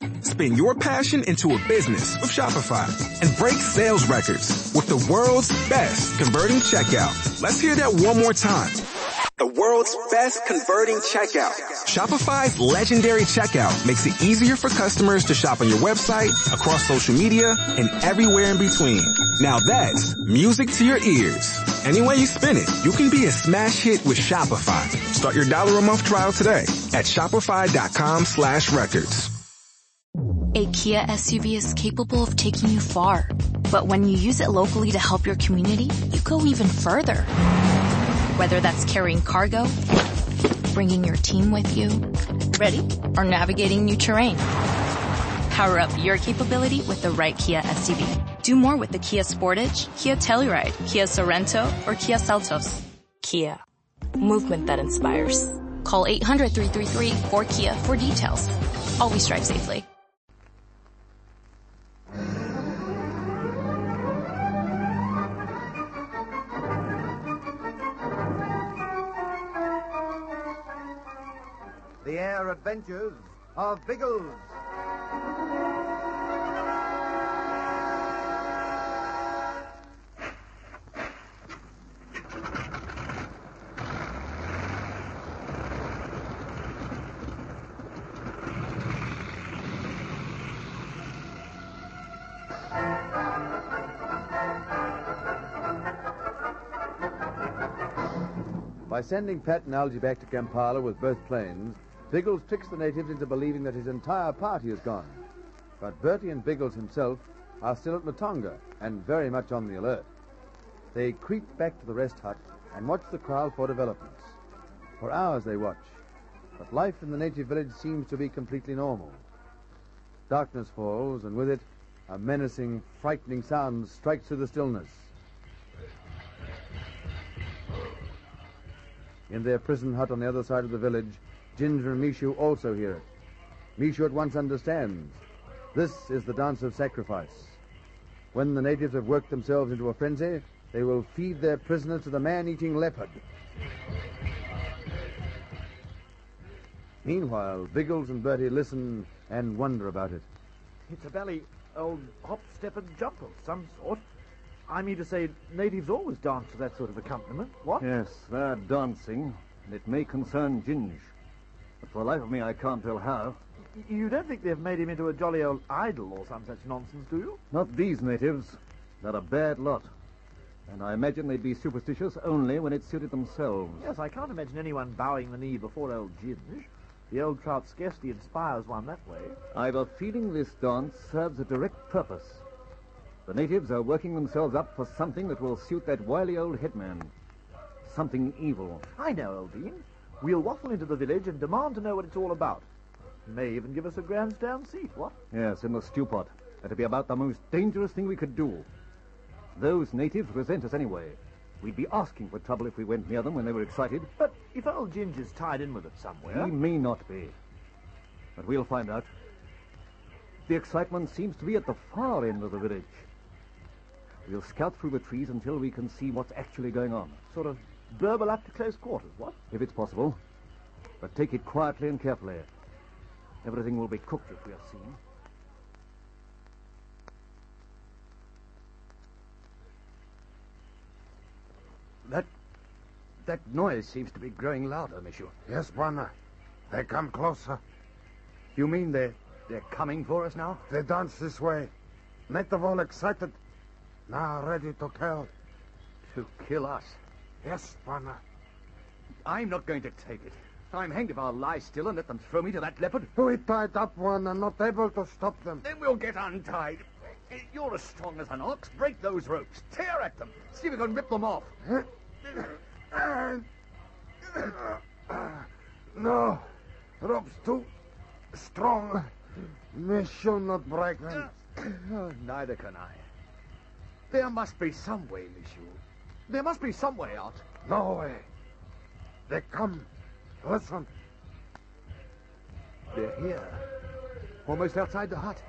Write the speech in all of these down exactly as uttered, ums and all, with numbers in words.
Spin your passion into a business with Shopify and break sales records with the world's best converting checkout. Let's hear that one more time. The world's best converting checkout. Shopify's legendary checkout makes it easier for customers to shop on your website, across social media, and everywhere in between. Now that's music to your ears. Any way you spin it, you can be a smash hit with Shopify. Start your dollar a month trial today at shopify.com slash records. A Kia S U V is capable of taking you far. But when you use it locally to help your community, you go even further. Whether that's carrying cargo, bringing your team with you, ready, or navigating new terrain. Power up your capability with the right Kia S U V. Do more with the Kia Sportage, Kia Telluride, Kia Sorento, or Kia Seltos. Kia. Movement that inspires. Call eight hundred, three three three, four Kia for details. Always drive safely. The Air Adventures of Biggles. By sending Pat and Algy back to Kampala with both planes, Biggles tricks the natives into believing that his entire party is gone. But Bertie and Biggles himself are still at Matonga and very much on the alert. They creep back to the rest hut and watch the crowd for developments. For hours they watch, but life in the native village seems to be completely normal. Darkness falls, and with it, a menacing, frightening sound strikes through the stillness. In their prison hut on the other side of the village, Ginger and Mishu also hear it. Mishu at once understands. This is the dance of sacrifice. When the natives have worked themselves into a frenzy, they will feed their prisoners to the man-eating leopard. Meanwhile, Biggles and Bertie listen and wonder about it. It's a bally old hop, step and jump of some sort. I mean to say, natives always dance to that sort of accompaniment. What? Yes, they're dancing, and it may concern Ginge. But for the life of me, I can't tell how. You don't think they've made him into a jolly old idol or some such nonsense, do you? Not these natives. They're a bad lot. And I imagine they'd be superstitious only when it suited themselves. Yes, I can't imagine anyone bowing the knee before old Ginge. The old trout scarcely inspires one that way. I've a feeling this dance serves a direct purpose. The natives are working themselves up for something that will suit that wily old headman. Something evil. I know, Eldine. We'll waffle into the village and demand to know what it's all about. May even give us a grandstand seat, what? Yes, in the stew pot. That'd be about the most dangerous thing we could do. Those natives resent us anyway. We'd be asking for trouble if we went near them when they were excited. But if old Ginger's tied in with it somewhere... He may not be. But we'll find out. The excitement seems to be at the far end of the village. We'll scout through the trees until we can see what's actually going on. Sort of burble up to close quarters, what? If it's possible. But take it quietly and carefully. Everything will be cooked if we are seen. That... that noise seems to be growing louder, Mishu. Yes, Bwana. They come closer. You mean they're... they're coming for us now? They dance this way. Native all excited. Now ready to kill. To kill us? Yes, Bwana. I'm not going to take it. I'm hanged if I'll lie still and let them throw me to that leopard. We tied up one and not able to stop them. Then we'll get untied. You're as strong as an ox. Break those ropes. Tear at them. See if you can rip them off. No. Rope's too strong. Me shall not break them. Oh, neither can I. There must be some way, Mishu. There must be some way out. No way. They come. Listen. They're here. Almost outside the hut.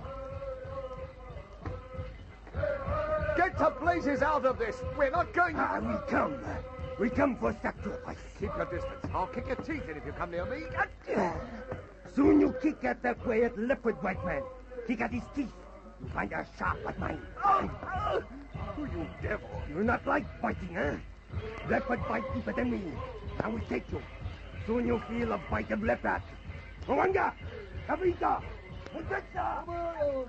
Get to blazes out of this. We're not going to... Ah, we come. We come for sacrifice. Keep your distance. I'll kick your teeth in if you come near me. Soon you kick at that quiet leopard, white man. Kick at his teeth. You find a sharp like mine. Oh, you devil. You not like biting, eh? Leopard bite deeper than me. I will take you. Soon you feel a bite of leopard. Mwanga! Kabrita! Mutesa!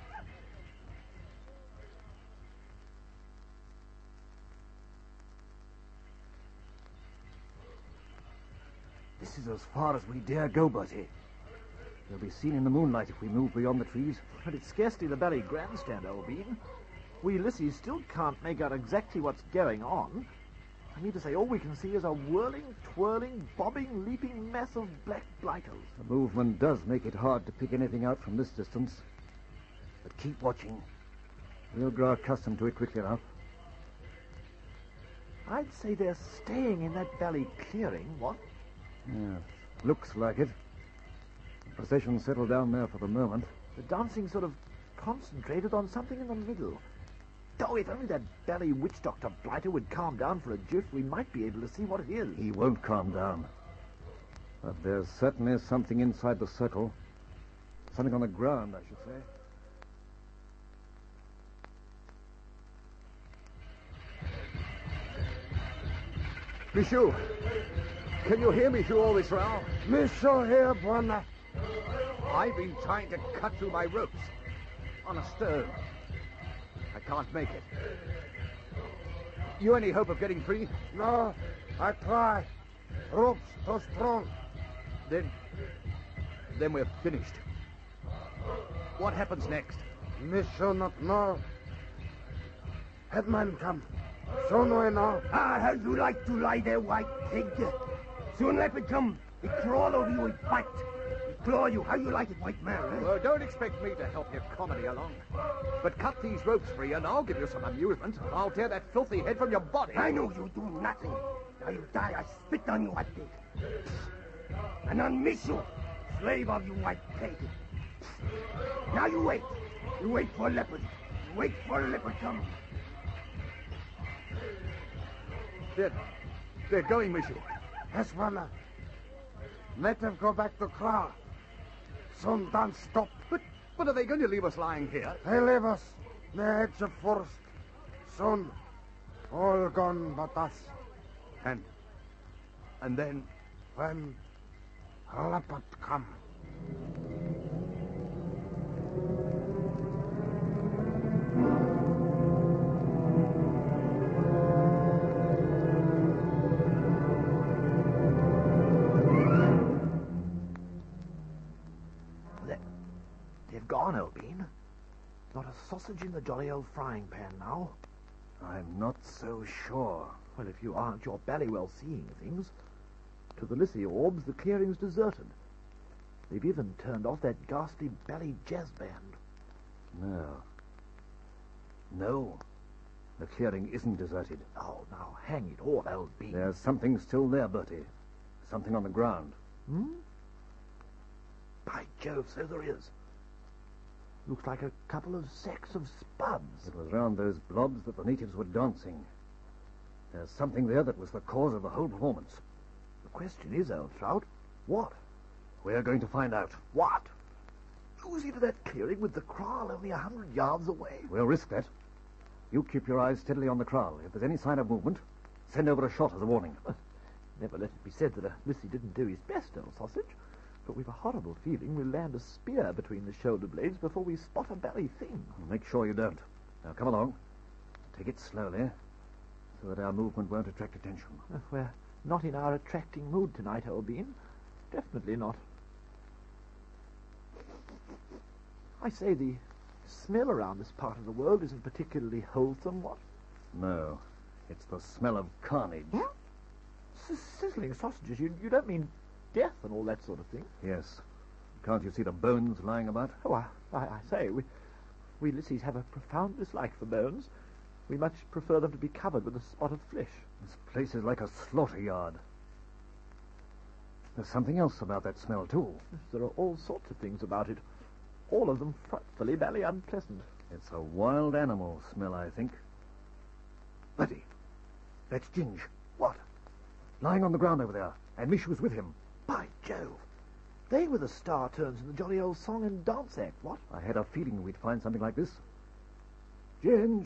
This is as far as we dare go, Bertie. We'll be seen in the moonlight if we move beyond the trees. But it's scarcely the Valley Grandstand, old bean. We Lissies still can't make out exactly what's going on. I mean to say, all we can see is a whirling, twirling, bobbing, leaping mass of black blighters. The movement does make it hard to pick anything out from this distance. But keep watching. We'll grow accustomed to it quickly enough. I'd say they're staying in that valley clearing, what? Yeah, looks like it. The procession settled down there for the moment. The dancing sort of concentrated on something in the middle. Oh, if only that valley witch doctor Blighter would calm down for a jiff, we might be able to see what it is. He won't calm down. But there's certainly something inside the circle. Something on the ground, I should say. Michu, can you hear me through all this row? Micho here, Bwana. I've been trying to cut through my ropes on a stone. I can't make it. You any hope of getting free? No, I try. Ropes too strong. Then, then we're finished. What happens next? Micho not know. Headman come. So no know. Ah, how you like to lie there, white pig? Soon leopard come. He crawl over you, he bite. He claw you. How you like it, white man, eh? Well, don't expect me to help your comedy along. But cut these ropes free and I'll give you some amusement. I'll tear that filthy head from your body. I know you do nothing. Now you die, I spit on you, white pig. And on Michu, slave of you, white pig. Now you wait. You wait for leopard. You wait for leopard come. They're, they're going, Michu. Yes, Bwana. Let them go back to Kra. Soon dance stop. But, but are they going to leave us lying here? They leave us. The edge of forest. Soon, all gone but us. And, and then... When leopard come. They've gone, Elbean. Not a sausage in the jolly old frying pan now. I'm not so sure. Well, if you aren't, you're bally well seeing things. To the Lissy orbs, the clearing's deserted. They've even turned off that ghastly bally jazz band. No. No. The clearing isn't deserted. Oh, now, hang it all, Elbean. There's something still there, Bertie. Something on the ground. Hmm? By Jove, so there is. Looks like a couple of sacks of spuds. It was round those blobs that the natives were dancing. There's something there that was the cause of the whole performance. The question is, old Trout, what? We're going to find out. What? Who's into that clearing with the kraal only a hundred yards away? We'll risk that. You keep your eyes steadily on the kraal. If there's any sign of movement, send over a shot as a warning. Never let it be said that a Lissy didn't do his best, old sausage. But we've a horrible feeling we'll land a spear between the shoulder blades before we spot a bally thing. Make sure you don't. Now, come along. Take it slowly, so that our movement won't attract attention. Uh, we're not in our attracting mood tonight, Elbean. Definitely not. I say, the smell around this part of the world isn't particularly wholesome, what? No. It's the smell of carnage. Huh? S- sizzling sausages. You, you don't mean death and all that sort of thing? Yes. Can't you see the bones lying about? Oh, I, I, I say, we, we Lissies have a profound dislike for bones. We much prefer them to be covered with a spot of flesh. This place is like a slaughter yard. There's something else about that smell, too. Yes, there are all sorts of things about it. All of them frightfully, bally unpleasant. It's a wild animal smell, I think. Betty, that's Ginge. What? Lying on the ground over there, and Michu's with him. By Jove! They were the star turns in the jolly old song and dance act, what? I had a feeling we'd find something like this. Ginge!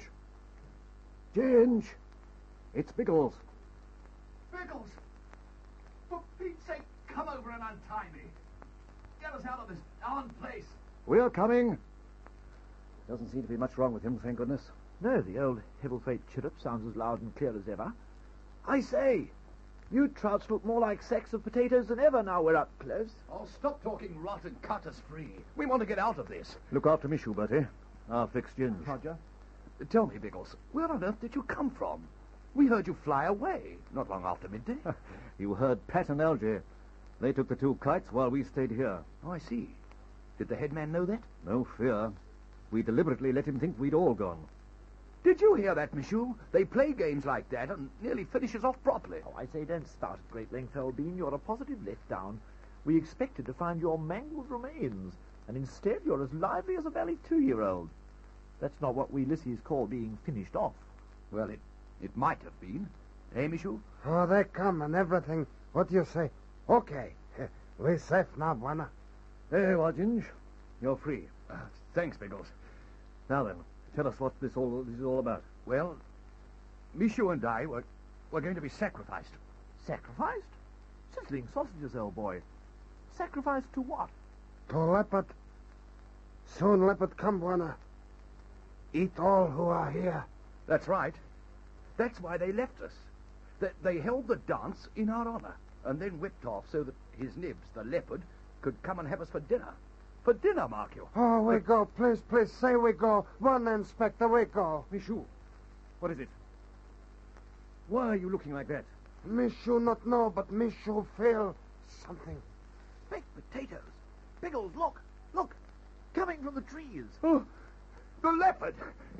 Ginge! It's Biggles. Biggles! For Pete's sake, come over and untie me. Get us out of this darn place. We're coming. Doesn't seem to be much wrong with him, thank goodness. No, the old Hebblethwaite chirrup sounds as loud and clear as ever. I say, you trouts look more like sacks of potatoes than ever now we're up close. Oh, stop talking rot and cut us free. We want to get out of this. Look after me, Bertie. I'll fix Ginge. Roger. Tell me, Biggles, where on earth did you come from? We heard you fly away not long after midday. You heard Pat and Algy. They took the two kites while we stayed here. Oh, I see. Did the headman know that? No fear. We deliberately let him think we'd all gone. Did you hear that, Michou? They play games like that and nearly finish us off properly. Oh, I say, don't start at great length, old bean. You're a positive letdown. We expected to find your mangled remains, and instead you're as lively as a valley two-year-old. That's not what we lissies call being finished off. Well, it, it might have been. Eh, Michou? Oh, they come and everything. What do you say? Okay. We're safe now, Buana. Hey, well, Ginge, you're free. Uh, thanks, Biggles. Now then, tell us what this all this is all about. Well, Michou and I were, were going to be sacrificed. Sacrificed? Sizzling sausages, old boy. Sacrificed to what? To leopard. Soon leopard come, Buana. Eat all who are here. That's right. That's why they left us. They, they held the dance in our honor, and then whipped off so that his nibs, the leopard, could come and have us for dinner. For dinner, mark you. Oh, we But- go. Please, please, say we go. One, Inspector, we go. Michou, what is it? Why are you looking like that? Michou not know, but Michou feel something. Baked potatoes. Biggles, look, look. Coming from the trees. Oh, the leopard!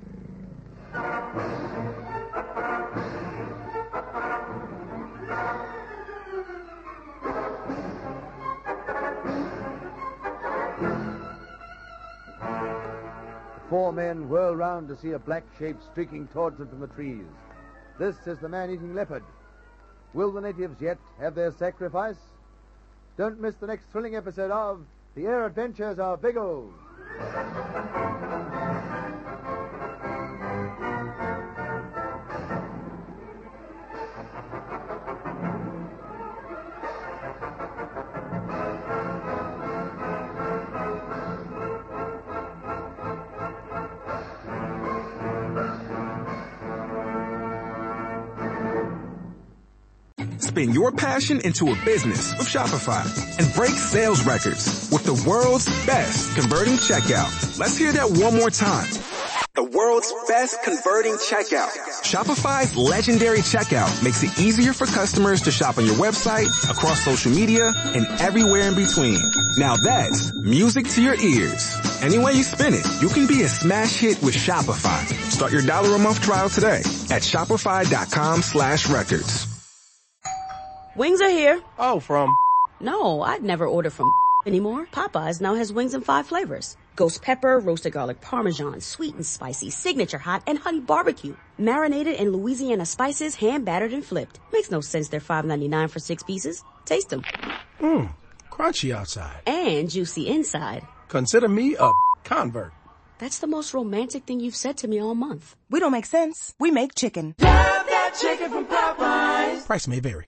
The four men whirl round to see a black shape streaking towards them from the trees. This is the man-eating leopard. Will the natives yet have their sacrifice? Don't miss the next thrilling episode of The Air Adventures of Biggles. Spin your passion into a business with Shopify and break sales records with the world's best converting checkout. Let's hear that one more time. The world's best converting checkout. Shopify's legendary checkout makes it easier for customers to shop on your website, across social media, and everywhere in between. Now that's music to your ears. Any way you spin it, you can be a smash hit with Shopify. Start your dollar a month trial today at shopify.com slash records. Wings are here. Oh, from? No, I'd never order from anymore. Popeyes now has wings in five flavors. Ghost pepper, roasted garlic parmesan, sweet and spicy, signature hot, and honey barbecue. Marinated in Louisiana spices, hand battered and flipped. Makes no sense they're five ninety-nine for six pieces. Taste them. Mmm, crunchy outside. And juicy inside. Consider me a convert. That's the most romantic thing you've said to me all month. We don't make sense. We make chicken. Love that chicken from Popeyes. Price may vary.